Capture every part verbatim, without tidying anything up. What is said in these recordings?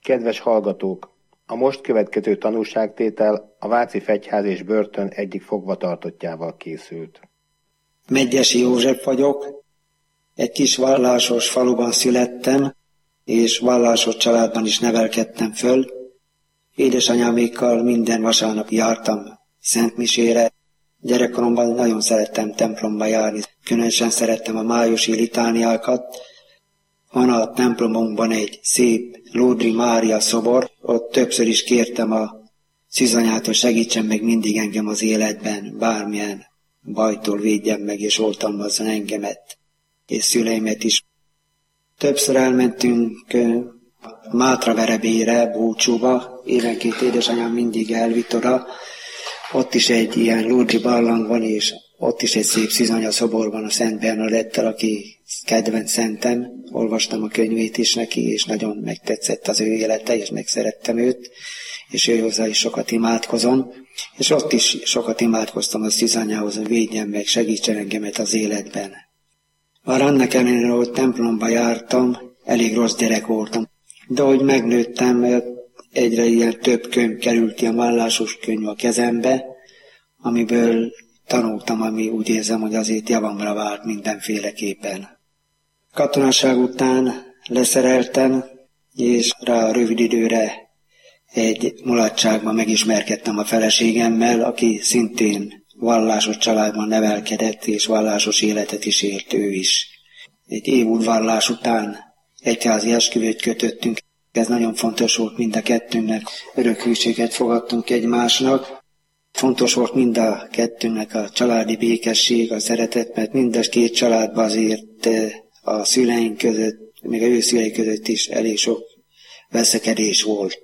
Kedves hallgatók! A most következő tanúságtétel a Váci Fegyház és Börtön egyik fogvatartottjával készült. Medgyessy József vagyok, egy kis vallásos faluban születtem, és vallásos családban is nevelkedtem föl. Édesanyámékkal minden vasárnap jártam szentmisére. Gyerekkoromban nagyon szerettem templomba járni, különösen szerettem a májusi litániákat. Van a templomunkban egy szép Lódri Mária szobor, ott többször is kértem a szűzanyától, segítsen meg mindig engem az életben, bármilyen bajtól védjen meg és oltalmazzon engemet és szüleimet is. Többször elmentünk Mátraverebére, Búcsúba, évenként édesanyám mindig elvitt oda. Ott is egy ilyen Lódri barlang van, és ott is egy szép szűzanya szobor van a Szent Bernadettel, aki kedvenc szentem. Olvastam a könyvét is neki, és nagyon megtetszett az ő élete, és megszerettem őt, és ő hozzá is sokat imádkozom. És ott is sokat imádkoztam a szűzanyához, hogy védjen meg, segítsen engemet az életben. Már annak ellenére, hogy templomba jártam, elég rossz gyerek voltam. De ahogy megnőttem, egyre ilyen több könyv került ki, a vallásos könyv a kezembe, amiből tanultam, ami úgy érzem, hogy azért javamra vált mindenféleképpen. Katonaság után leszereltem, és rá a rövid időre egy mulatságban megismerkedtem a feleségemmel, aki szintén vallásos családban nevelkedett, és vallásos életet is élt ő is. Egy évútvallás után egyházi esküvőt kötöttünk, ez nagyon fontos volt mind a kettőnknek, örökhűséget fogadtunk egymásnak. Fontos volt mind a kettőnknek a családi békesség, a szeretet, mert mind a két családban azért a szüleink között, még a ő szülei között is elég sok veszekedés volt.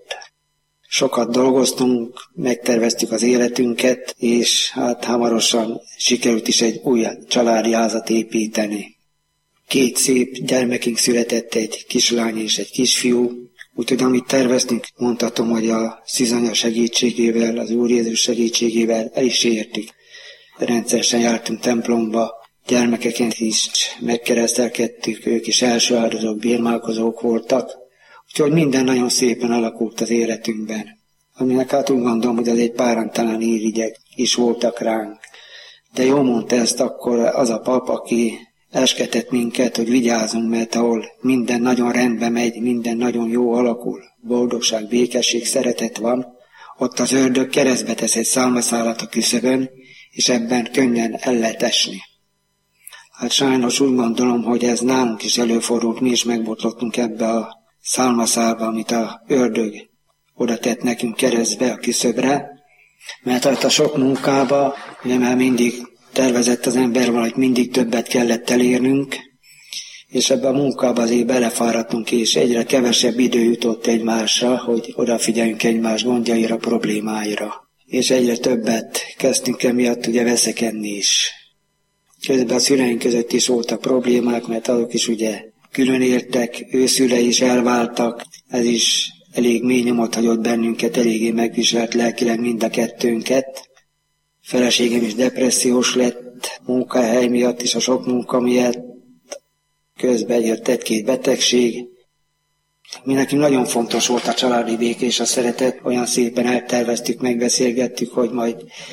Sokat dolgoztunk, megterveztük az életünket, és hát hamarosan sikerült is egy új családi házat építeni. Két szép gyermekünk született, egy kislány és egy kisfiú, úgyhogy amit terveztünk, mondhatom, hogy a szűzanya segítségével, az Úr Jézus segítségével el is értük. Rendszeresen jártunk templomba, gyermekeket is megkeresztelkedtük, ők is első áldozók, bírmálkozók voltak, úgyhogy minden nagyon szépen alakult az életünkben. Aminek hát úgy gondolom, hogy az egy párantalan irigyek is voltak ránk. De jól mondta ezt akkor az a pap, aki esketett minket, hogy vigyázzunk, mert ahol minden nagyon rendbe megy, minden nagyon jó alakul, boldogság, békesség, szeretet van, ott az ördög keresztbe tesz egy szálmaszálat a küszöbön, és ebben könnyen el lehet esni. Hát sajnos úgy gondolom, hogy ez nálunk is előfordult, mi is megbotlottunk ebbe a szálmaszálba, amit a ördög oda tett nekünk keresztbe a küszöbre, mert hát a sok munkába, ugye már mindig tervezett az ember valahogy mindig többet kellett elérnünk, és ebbe a munkába azért belefáradtunk, és egyre kevesebb idő jutott egymásra, hogy odafigyeljünk egymás gondjaira, problémáira. És egyre többet kezdtünk emiatt ugye veszekedni is. Közben a szüleink között is voltak problémák, mert azok is ugye külön éltek, ő szülei is elváltak, ez is elég mély nyomot hagyott bennünket, eléggé megviselt lelkileg mind a kettőnket. Feleségem is depressziós lett, munkahely miatt is, a sok munka miatt, közben jött egy-két betegség. Mi nekünk nagyon fontos volt a családi béke és a szeretet, olyan szépen elterveztük, megbeszélgettük, hogy majd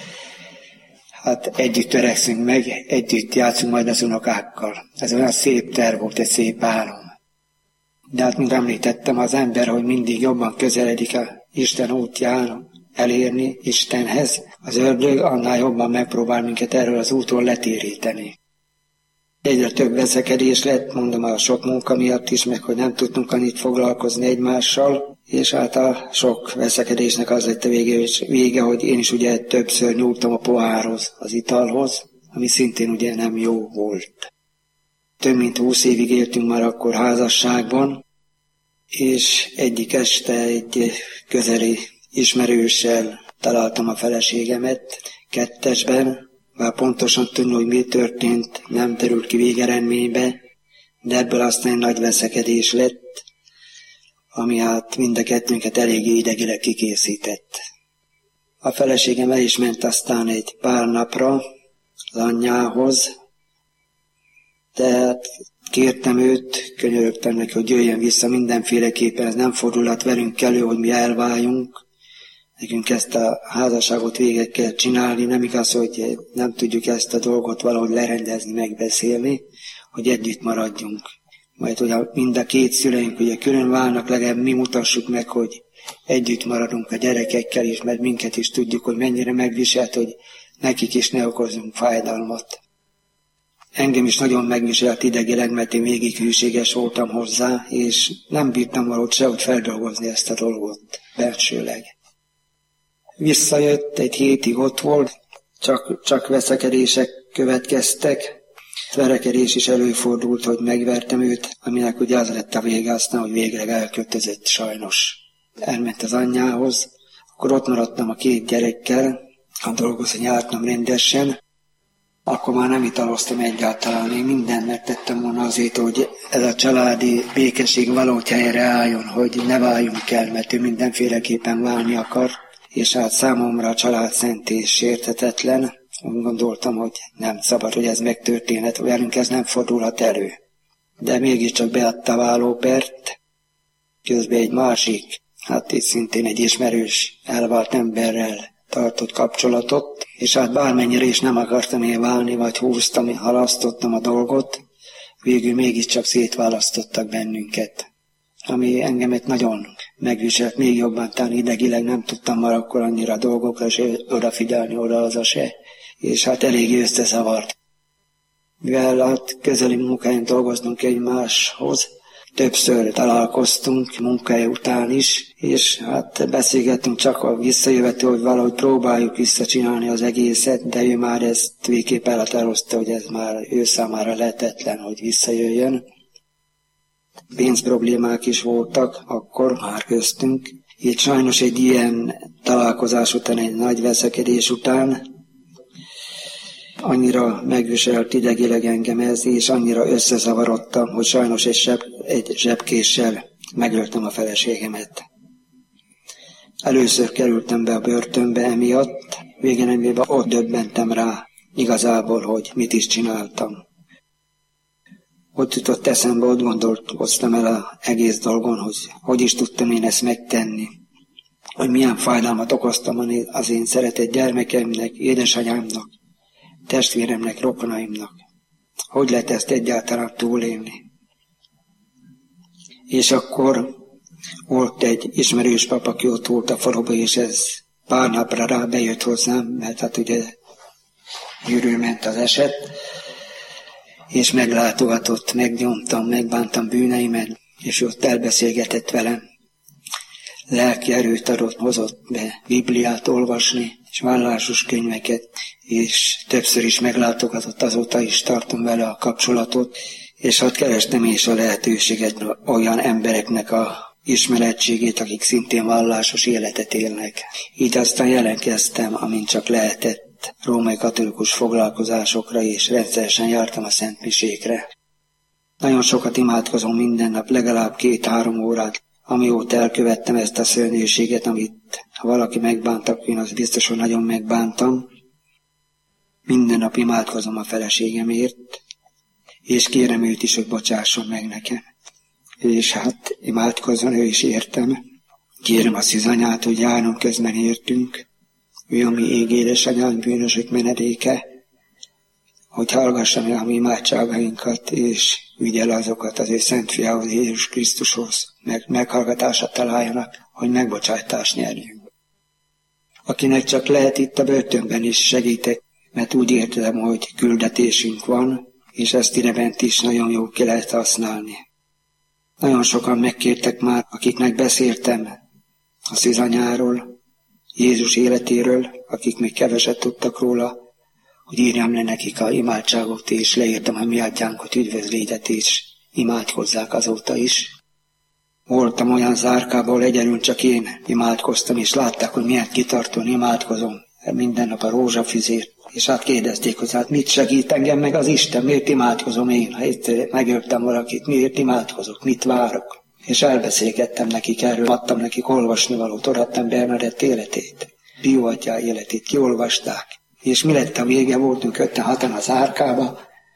hát együtt törekszünk meg, együtt játszunk majd az unokákkal. Ez olyan szép terv volt, egy szép álom. De hát, mint említettem, az ember, hogy mindig jobban közeledik a Isten útján, elérni Istenhez, az ördög annál jobban megpróbál minket erről az útról letéríteni. Egyre több veszekedés lett, mondom, a sok munka miatt is, meg hogy nem tudtunk annyit foglalkozni egymással, és hát a sok veszekedésnek az lett a vége, vége, hogy én is ugye többször nyúltam a pohárhoz, az italhoz, ami szintén ugye nem jó volt. Több mint húsz évig éltünk már akkor házasságban, és egyik este egy közeli ismerőssel találtam a feleségemet kettesben, bár pontosan tudni, hogy mi történt, nem terült ki végeredménybe, de ebből aztán nagy veszekedés lett, ami hát mind a kettőnket eléggé idegileg kikészített. A feleségem el is ment aztán egy pár napra az anyjához, Tehát kértem őt, könyörögtem neki, hogy jöjjön vissza mindenféleképpen, ez nem fordulhat velünk elő, hogy mi elváljunk. Nekünk ezt a házasságot végig kell csinálni, nem igaz, hogy nem tudjuk ezt a dolgot valahogy lerendezni, megbeszélni, hogy együtt maradjunk. Majd, hogy a, mind a két szüleink ugye külön válnak, legalább mi mutassuk meg, hogy együtt maradunk a gyerekekkel is, mert minket is tudjuk, hogy mennyire megviselt, hogy nekik is ne okozunk fájdalmat. Engem is nagyon megviselt idegileg, mert én végig hűséges voltam hozzá, és nem bírtam valahogy sehogy feldolgozni ezt a dolgot belsőleg. Visszajött, egy hétig ott volt, csak, csak veszekedések következtek. Verekedés is előfordult, hogy megvertem őt, aminek ugye az lett a vége, aztán, hogy végre elköltözött sajnos. Elment az anyjához, akkor ott maradtam a két gyerekkel, a dolgozni jártam rendesen, akkor már nem italoztam egyáltalán, én mindent megtettem volna azért, hogy ez a családi békesség valahogy helyre álljon, hogy ne váljunk el, mert ő mindenféleképpen válni akar, és hát számomra a család szent és sérthetetlen. Úgy gondoltam, hogy nem szabad, hogy ez megtörténhet, velünk ez nem fordulhat elő. De mégiscsak beadta a vállópert, közben egy másik, hát itt szintén egy ismerős, elvált emberrel tartott kapcsolatot, és hát bármennyire is nem akartam én válni, vagy húztam, halasztottam a dolgot, végül mégiscsak szétválasztottak bennünket, ami engemet nagyon megviselt, még jobban, talán idegileg nem tudtam már akkor annyira a dolgokra se odafigyelni, oda-haza se, és hát eléggé összezavart. Mivel hát közeli munkáján dolgoznunk egymáshoz, többször találkoztunk munkahely után is, és hát beszélgettünk csak a visszajövető, hogy valahogy próbáljuk visszacsinálni az egészet, de ő már ezt végképp elhatározta, hogy ez már ő számára lehetetlen, hogy visszajöjjön. Pénzproblémák is voltak akkor már köztünk. Így sajnos egy ilyen találkozás után, egy nagy veszekedés után annyira megviselt idegileg engem ez, és annyira összezavarodtam, hogy sajnos egy, zseb, egy zsebkéssel megöltem a feleségemet. Először kerültem be a börtönbe emiatt, végeredményben ott döbbentem rá igazából, hogy mit is csináltam. Ott jutott eszembe, ott gondolkoztam el az egész dolgon, hogy hogy is tudtam én ezt megtenni, hogy milyen fájdalmat okoztam az én szeretett gyermekeimnek, édesanyámnak, testvéremnek, rokonaimnak. Hogy lehet ezt egyáltalán túlélni? És akkor volt egy ismerős pap, aki ott volt a faluba, és ez pár napra rá bejött hozzám, mert hát ugye gyűrűl ment az eset, és meglátogatott, megnyomtam, megbántam bűneimet, és ott elbeszélgetett velem. Lelki erőt adott, hozott be Bibliát olvasni, és vallásos könyveket, és többször is meglátogatott, azóta is tartom vele a kapcsolatot, és hát kerestem is a lehetőséget olyan embereknek a ismerettségét, akik szintén vallásos életet élnek. Így aztán jelentkeztem, amint csak lehetett, római katolikus foglalkozásokra, és rendszeresen jártam a szentmisékre. Nagyon sokat imádkozom minden nap, legalább két-három órát, amióta elkövettem ezt a szörnyűséget, amit ha valaki megbántak, én az biztos, hogy nagyon megbántam. Minden nap imádkozom a feleségemért, és kérem őt is, hogy bocsásson meg nekem. És hát imádkozzon ő is értem. Kérem a szűzanyát, hogy járunk közben értünk, ő a mi ég édesanyánk, bűnösök menedéke, hogy hallgassa meg a mi imádságainkat, és ügyel azokat az ő szent fiához, Jézus Krisztushoz, meg meghallgatásra találjanak, hogy megbocsájtást nyerjünk. Akinek csak lehet, itt a börtönben is segítek, mert úgy értem, hogy küldetésünk van, és ezt idebent is nagyon jó ki lehet használni. Nagyon sokan megkértek már, akiknek beszéltem a szűzanyáról, Jézus életéről, akik még keveset tudtak róla, hogy írjam le nekik a imádságot, és leírtam a mi atyánkot, üdvözlégyet, és imádkozzák azóta is. Voltam olyan zárkában, ahol egyedül csak én imádkoztam, és látták, hogy milyen kitartóan imádkozom minden nap a rózsafüzért, és hát kérdezték, hogy hát mit segít engem meg az Isten, miért imádkozom én, ha itt megöltem valakit, miért imádkozok, mit várok. És elbeszélgettem nekik erről, adtam nekik olvasnivalót, odaadtam Bernadett életét, Pió atyá életét, kiolvasták. És mi lett a vége, voltunk ötten hatan az árkába,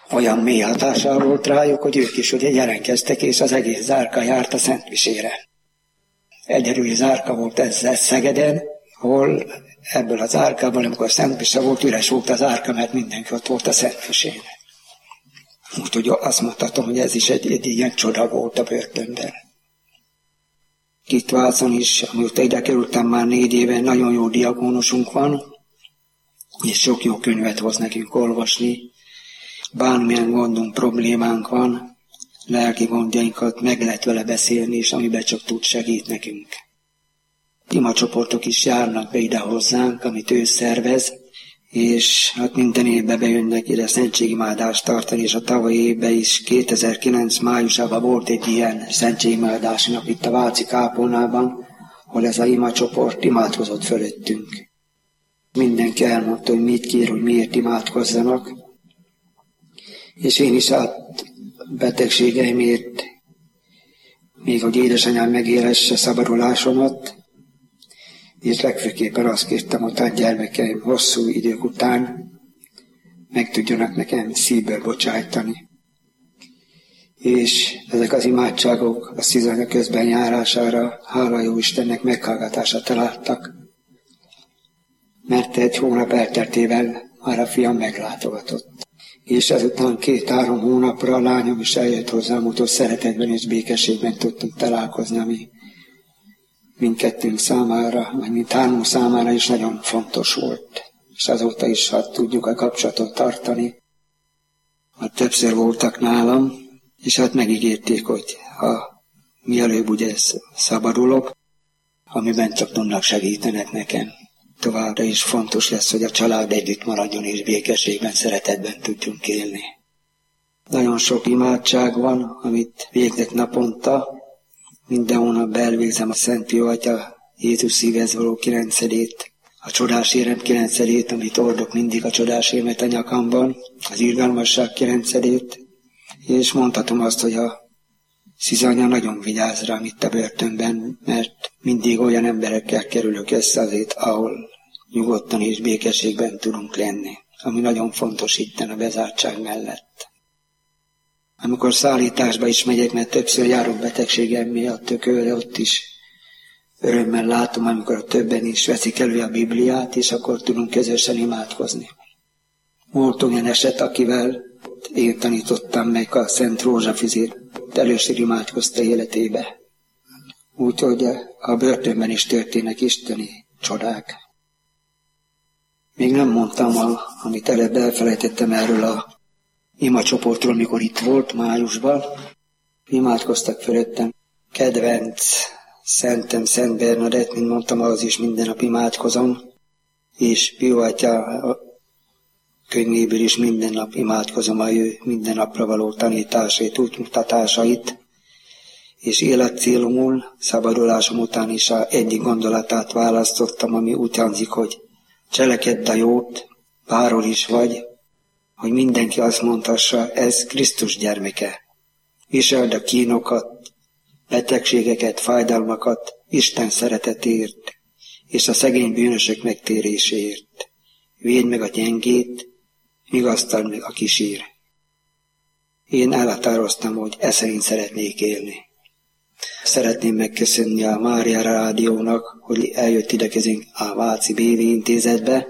olyan mély hatással volt rájuk, hogy ők is ugye jelentkeztek, és az egész zárka járt a Szentmisére. Egyedüli zárka volt ezzel Szegeden, ahol ebből az zárkából, amikor Szentmise volt, üres volt az zárka, mert mindenki ott volt a Szentmisén. Úgyhogy azt mondhatom, hogy ez is egy, egy ilyen csoda volt a börtönben. Kitvácon is, amióta ide kerültem már négy éve, nagyon jó diakónusunk van, és sok jó könyvet hoz nekünk olvasni. Bármilyen gondunk, problémánk van, lelki gondjainkat meg lehet vele beszélni, és amiben csak tud, segít nekünk. Imacsoportok is járnak be ide hozzánk, amit ő szervez, és hát minden évben bejönnek ide szentségimádást tartani, és a tavalyi évben is kétezer-kilenc májusában volt egy ilyen szentségimádási nap itt a Váci kápolnában, ahol ez a imacsoport imádkozott fölöttünk. Mindenki elmondta, hogy mit kér, hogy miért imádkozzanak, és én is át betegségeimért, még hogy édesanyám megélesse szabadulásomat, és legfőképpen azt kértem, hogy a gyermekeim hosszú idők után meg tudjanak nekem szívből bocsájtani. És ezek az imádságok a szizanya közben járására, hála jó Istennek, meghallgatásra találtak, mert egy hónap elteltével már a fiam meglátogatott. És ezután két-három hónapra a lányom is eljött hozzám, úgyhogy szeretetben és békességben tudtunk találkozni, ami mindkettőnk számára, vagy mind hármunk számára is nagyon fontos volt. És azóta is, ha tudjuk a kapcsolatot tartani, hát többször voltak nálam, és hát megígérték, hogy ha mielőbb ugye szabadulok, amiben csak tudnak segítenek nekem. Továbbra is fontos lesz, hogy a család együtt maradjon, és békességben, szeretetben tudjunk élni. Nagyon sok imádság van, amit végzek naponta. Minden hónap elvégzem a Szent Pio Atya Jézus szívhez való kilencedét, a csodás érem kilencedét, amit ordok mindig a csodás érmet a nyakamban, az irgalmasság kilencedét, és mondhatom azt, hogy a szizanya nagyon vigyáz rám itt a börtönben, mert mindig olyan emberekkel kerülök össze azért, ahol nyugodtan és békességben tudunk lenni, ami nagyon fontos itten a bezártság mellett. Amikor szállításba is megyek, mert többször járok betegségem miatt tökölre, ott is örömmel látom, amikor a többen is veszik elő a Bibliát, és akkor tudunk közösen imádkozni. Volt olyan eset, akivel én tanítottam meg a Szent Rózsafüzért, először imádkozta életébe. Úgyhogy a börtönben is történnek isteni csodák. Még nem mondtam, a, amit előbb elfelejtettem erről a imacsoportról, amikor itt volt májusban. Imádkoztak fölöttem. Kedvenc szentem, Szent Bernadett, mint mondtam, az is minden nap imádkozom. És Pio Atya könyvéből is minden nap imádkozom a ő minden napra való tanításait, útmutatásait. És életcélomul, szabadulásom után is a egyik gondolatát választottam, ami úgy hangzik, hogy cselekedj a jót, bárhol is vagy, hogy mindenki azt mondhassa, ez Krisztus gyermeke. Viseld a kínokat, betegségeket, fájdalmakat Isten szeretetért, és a szegény bűnösök megtéréséért. Védd meg a gyengét, vigasztald meg a kisír. Én elhatároztam, hogy e szerint szeretnék élni. Szeretném megköszönni a Mária Rádiónak, hogy eljött ide közénk a Váci bé vé intézetbe,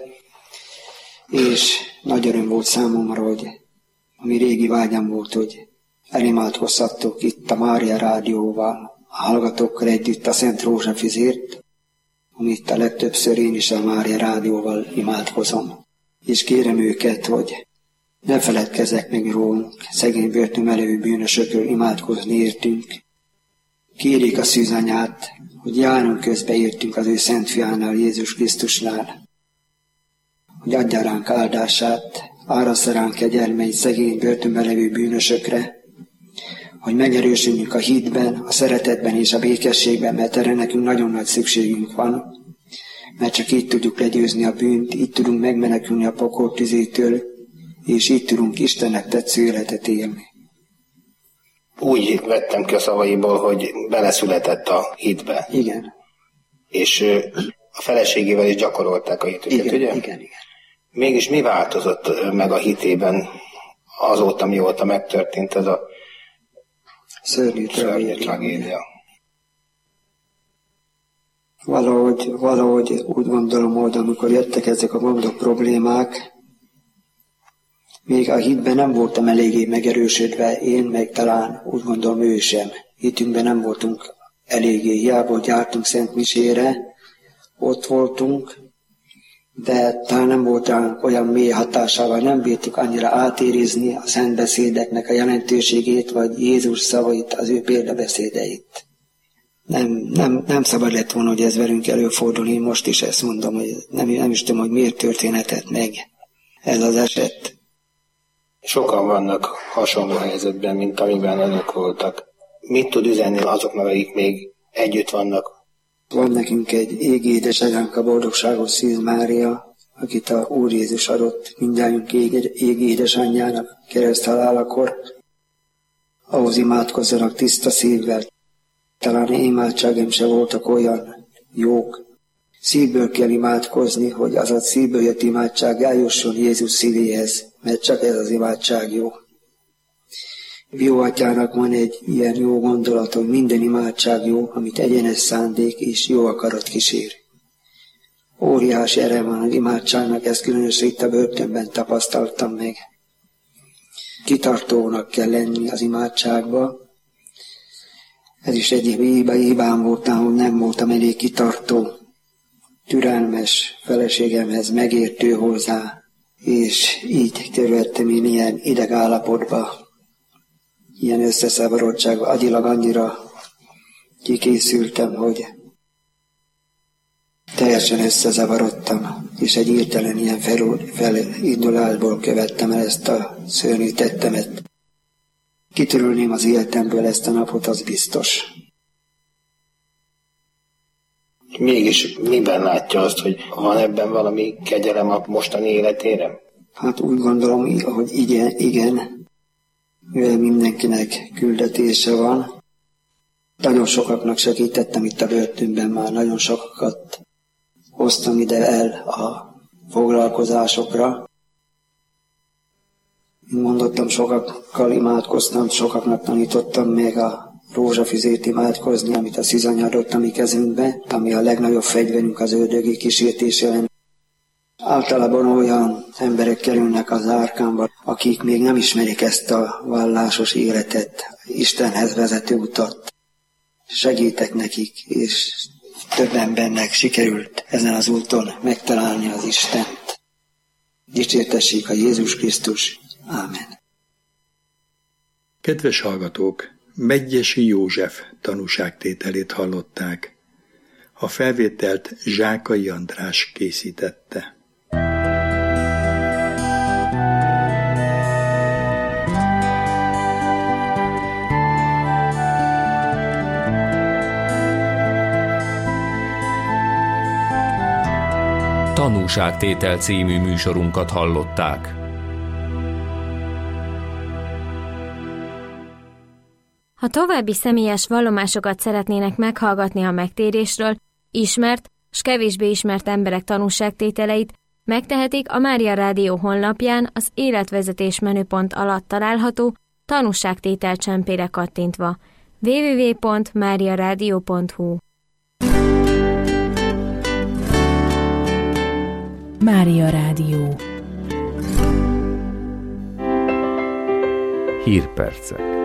és nagy öröm volt számomra, hogy ami régi vágyam volt, hogy elimádkozhattok itt a Mária Rádióval, a hallgatókkal együtt a Szent Rózsafüzért, amit a legtöbbször én is a Mária Rádióval imádkozom. És kérem őket, hogy ne feledkezzek meg rólunk, szegény börtön elő bűnösökről imádkozni értünk. Kérik a szűzanyát, hogy járunk közbe értünk az ő Szent Fiánál, Jézus Krisztusnál, hogy adja ránk áldását, árassza ránk kegyelmeit szegény börtönben levő bűnösökre, hogy megerősödjünk a hitben, a szeretetben és a békességben, mert erre nekünk nagyon nagy szükségünk van, mert csak így tudjuk legyőzni a bűnt, így tudunk megmenekülni a pokol tüzétől, és így tudunk Istennek tetsző életet élni. Úgy vettem ki a szavaiból, hogy beleszületett a hitbe. Igen. És a feleségével is gyakorolták a hitüket, igen, ugye? Igen, igen. Mégis mi változott meg a hitében azóta mióta megtörtént ez a szörnyű tragédia. tragédia. Valahogy, valahogy úgy gondolom, hogy amikor jöttek ezek a gondok, problémák, még a hitben nem voltam eléggé megerősödve, én meg talán úgy gondolom ő sem. Hitünkben nem voltunk eléggé, hiába, hogy jártunk Szent Misére, ott voltunk, de talán nem volt olyan mély hatásával, nem bírtuk annyira átérizni a szentbeszédeknek a jelentőségét, vagy Jézus szavait, az ő példabeszédeit. Nem, nem, nem szabad lett volna, hogy ez velünk előfordulni, most is ezt mondom, hogy nem, nem is tudom, hogy miért történhetett meg ez az eset. Sokan vannak hasonló helyzetben, mint amiben önök voltak. Mit tud üzenni azoknak, akik még együtt vannak? Van nekünk egy égi édesanyánk, a boldogságos Szűz Mária, akit a Úr Jézus adott mindjárt égi édesanyjának kereszthalálakor. Ahhoz imádkozzanak tiszta szívvel. Talán imádságom se voltak olyan jók. Szívből kell imádkozni, hogy az a szívből jött imádság eljusson Jézus szívéhez, mert csak ez az imádság jó. Jó atyának van egy ilyen jó gondolat, hogy minden imádság jó, amit egyenes szándék és jó akarat kísér. Óriási ereje van az imádságnak, ezt különösen itt a börtönben tapasztaltam meg. Kitartónak kell lenni az imádságba. Ez is egyik hibám voltam, hogy nem voltam elég kitartó, türelmes feleségemhez, megértő hozzá, és így kerültem én ilyen idegállapotba, ilyen összeszavarottságba, agyilag annyira kikészültem, hogy teljesen összezavarodtam, és egy hirtelen ilyen felindulásból követtem el ezt a szörnyű tettemet. Kitörölném az életemből ezt a napot, az biztos. Mégis miben látja azt, hogy van ebben valami kegyelem a mostani életére? Hát úgy gondolom, hogy igen, igen, mivel mindenkinek küldetése van. Nagyon sokaknak segítettem itt a börtönben, már nagyon sokakat hoztam ide el a foglalkozásokra. Mint mondottam, sokakkal imádkoztam, sokaknak tanítottam még a rózsafüzét imádkozni, amit a Szűzanya adott a mi kezünkbe, ami a legnagyobb fegyverünk az ördögi kísértés ellen. Általában olyan emberek kerülnek az árkámba, akik még nem ismerik ezt a vallásos életet, Istenhez vezető utat. Segítek nekik, és több embernek sikerült ezen az úton megtalálni az Istent. Dicsértessék a Jézus Krisztus. Ámen. Kedves hallgatók, Medgyessy József tanúságtételét hallották. A felvételt Zsákai András készítette. Tanúságtétel című műsorunkat hallották. Ha további személyes vallomásokat szeretnének meghallgatni a megtérésről, ismert s kevésbé ismert emberek tanúságtételeit, megtehetik a Mária Rádió honlapján az életvezetés menüpont alatt található tanúságtétel csempére kattintva. double-u double-u double-u pont mária rádió pont hu Mária Rádió. Hírpercek.